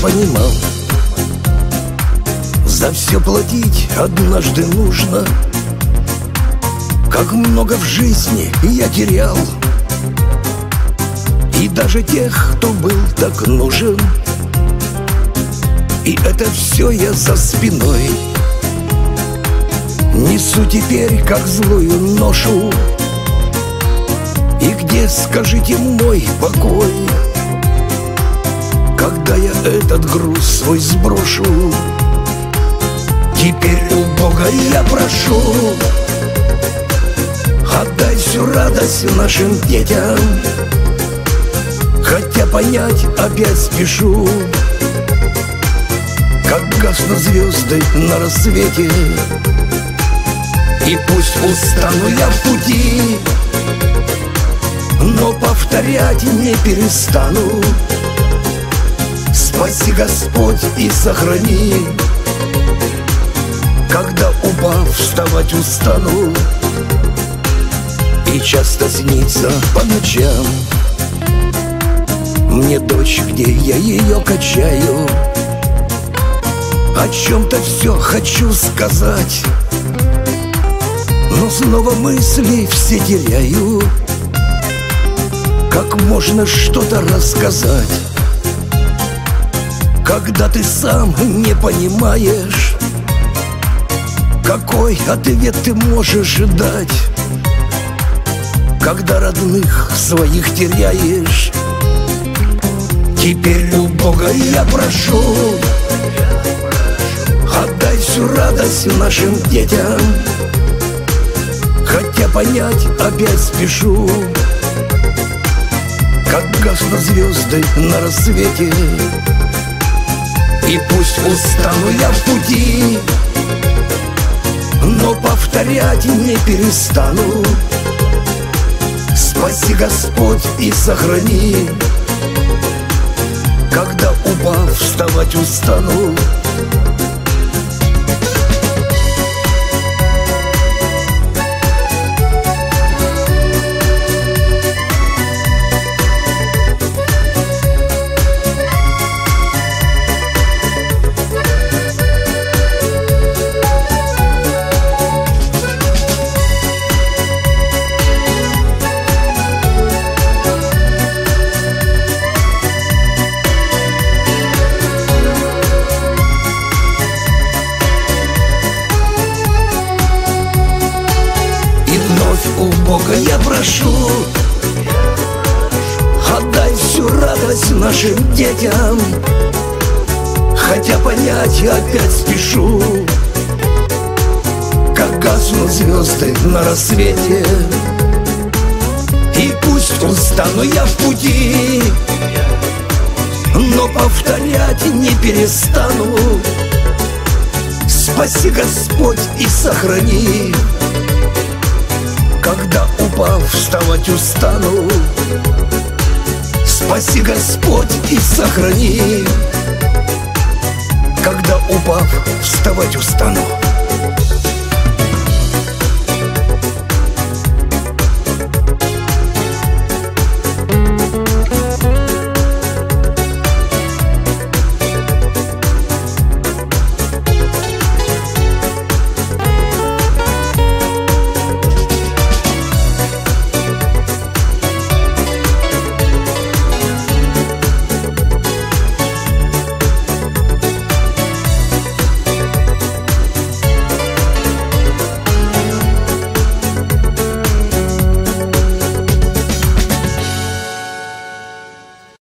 понимал, за все платить однажды нужно. Как много в жизни я терял, и даже тех, кто был так нужен. И это все я за спиной несу теперь, как злую ношу. И где, скажите, мой покой, когда я этот груз свой сброшу? Теперь у Бога я прошу: отдай всю радость нашим детям. Хотя понять опять спешу, как гаснут звезды на рассвете. И пусть устану я в пути, но повторять не перестану: спаси, Господь, и сохрани. Когда, упав, вставать устану, и часто снится по ночам мне дочь, где я ее качаю. О чем-то все хочу сказать, но снова мысли все теряю. Как можно что-то рассказать, когда ты сам не понимаешь, какой ответ ты можешь дать, когда родных своих теряешь? Теперь у Бога я прошу: отдай всю радость нашим детям. Хотя понять опять спешу, как гаснут звезды на рассвете. И пусть устану я в пути, но повторять не перестану: спаси, Господь, и сохрани. Когда, упав, вставать устану. У Бога я прошу: отдай всю радость нашим детям. Хотя понять я опять спешу, как гаснут звезды на рассвете. И пусть устану я в пути, но повторять не перестану: спаси, Господь, и сохрани. Когда, упав, вставать устану, спаси, Господь, и сохрани. Когда, упав, вставать устану.